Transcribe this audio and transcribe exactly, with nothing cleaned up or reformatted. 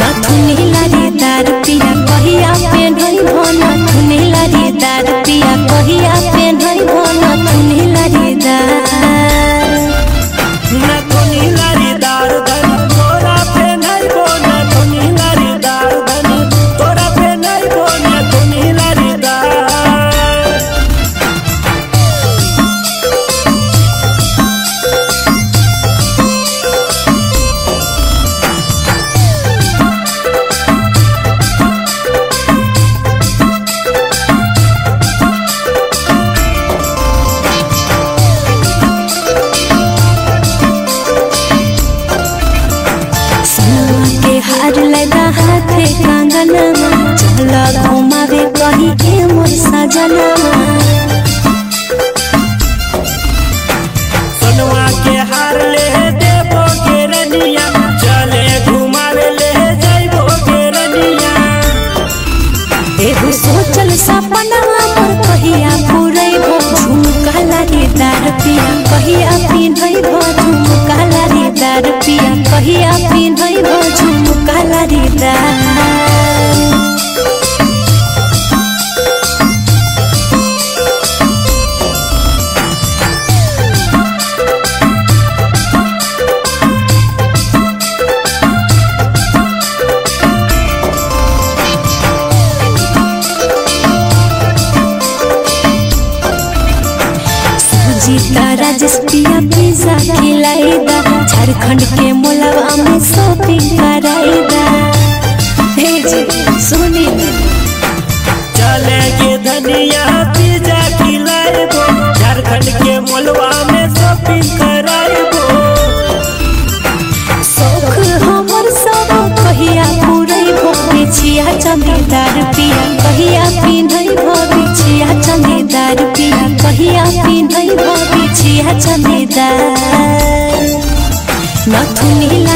नथुनी लारीदार पिया कहिया पेन्हई भो नथुनी लारीदार पिया कहिया पेन्हई भो नथुनी लारीदार नथुनी लारीदार धनी तोरा पेन्हई भो नथुनी लारीदार धनी तोरा पेन्हई भो नथुनी लारीदार हार लगा हाथे कंगनमा चल घुमावे कहीं के मोर सजनमा सोनवा के हार ले देबो के रनिया चले घुमावे ले जाइबो के रनिया एगो सोचल सपना मोर कहिया पूरैबो झुमका लारीदार पिया कहिया पिन्हैबो झुमका लारीदार पिया कहिया पिन्हैबो झुमका लारीदार जीता राजेश पिया पिज्जा खिलाइदा झारखंड के मोलवा में शॉपिंग कराइदा हे जी सुनी चले के धनिया पिज्जा खिलाइबो झारखंड के मोलवा में शॉपिंग कराइबो शौक हमर सब कहिया पूरैबो बिछिया चंदीदार पिया कहिया पिन्हैबो बिछिया चंदीदार पिया कहिया पिन्हैबो बिछिया चंदीदार नथुनी